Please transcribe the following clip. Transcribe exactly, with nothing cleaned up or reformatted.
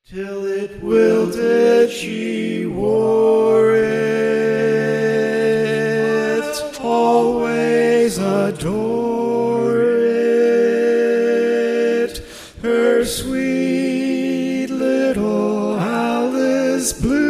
Till it wilted she wore it, always adore it, her sweet little Alice Blue.